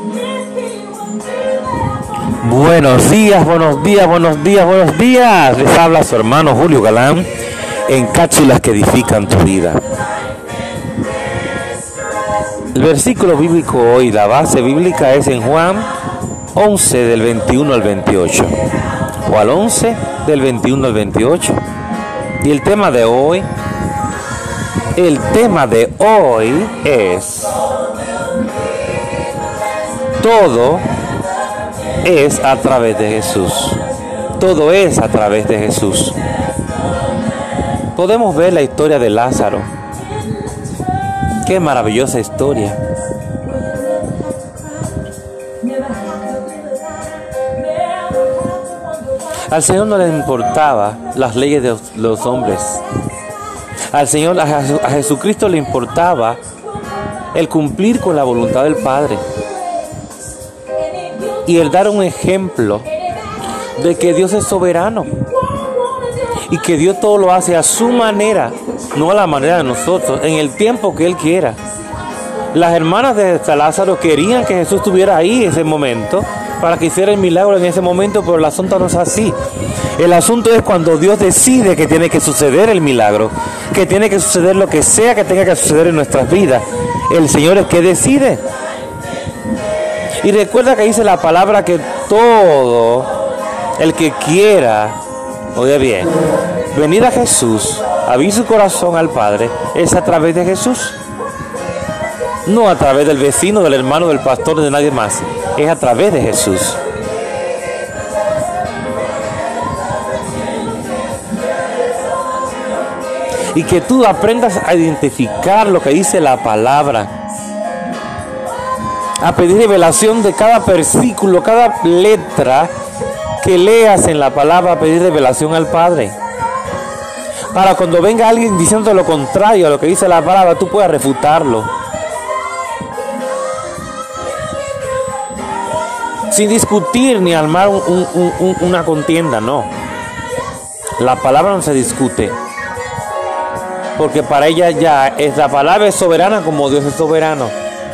Buenos días, buenos días, buenos días, buenos días. Les habla su hermano Julio Galán en cápsulas que edifican tu vida. El versículo bíblico hoy, la base bíblica es en Juan 11 del 21 al 28. O al 11 del 21 al 28. Y el tema de hoy es todo es a través de Jesús. Todo es a través de Jesús. Podemos ver la historia de Lázaro. Qué maravillosa historia. Al Señor no le importaba las leyes de los hombres. Al Señor, a Jesucristo le importaba el cumplir con la voluntad del Padre. Y el dar un ejemplo de que Dios es soberano. Y que Dios todo lo hace a su manera, no a la manera de nosotros, en el tiempo que Él quiera. Las hermanas de Lázaro querían que Jesús estuviera ahí en ese momento, para que hiciera el milagro en ese momento, pero el asunto no es así. El asunto es cuando Dios decide que tiene que suceder el milagro, que tiene que suceder lo que sea que tenga que suceder en nuestras vidas. El Señor es que decide. Y recuerda que dice la palabra que todo el que quiera, oye bien, venir a Jesús, abrir su corazón al Padre, es a través de Jesús. No a través del vecino, del hermano, del pastor, de nadie más. Es a través de Jesús. Y que tú aprendas a identificar lo que dice la palabra. A pedir revelación de cada versículo, cada letra que leas en la palabra, a pedir revelación al Padre. Para cuando venga alguien diciendo lo contrario a lo que dice la palabra, tú puedas refutarlo. Sin discutir ni armar una contienda, no. La palabra no se discute. Porque para ella ya es la palabra es soberana como Dios es soberano.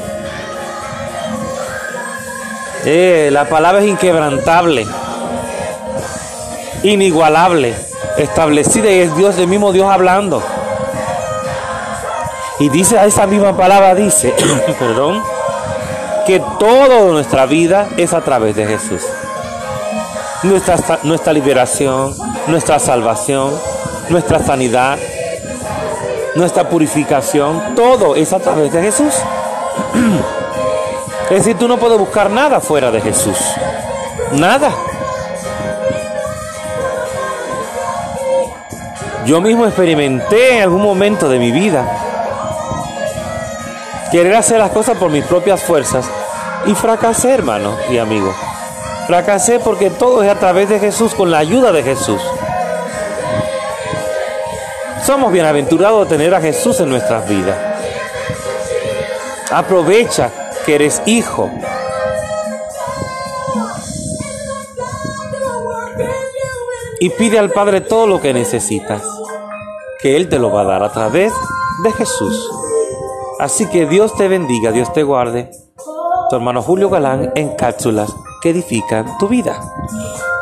La palabra es inquebrantable, inigualable, establecida, y es Dios, el mismo Dios hablando. Y dice, a esa misma palabra dice, perdón, que toda nuestra vida es a través de Jesús. Nuestra liberación, nuestra salvación, nuestra sanidad, nuestra purificación, todo es a través de Jesús. Es decir, tú no puedes buscar nada fuera de Jesús. Nada. Yo mismo experimenté en algún momento de mi vida querer hacer las cosas por mis propias fuerzas y fracasé, hermano y amigo. Fracasé porque todo es a través de Jesús, con la ayuda de Jesús. Somos bienaventurados de tener a Jesús en nuestras vidas. Aprovecha que eres hijo. Y pide al Padre todo lo que necesitas, que Él te lo va a dar a través de Jesús. Así que Dios te bendiga, Dios te guarde. Tu hermano Julio Galán en cápsulas que edifican tu vida.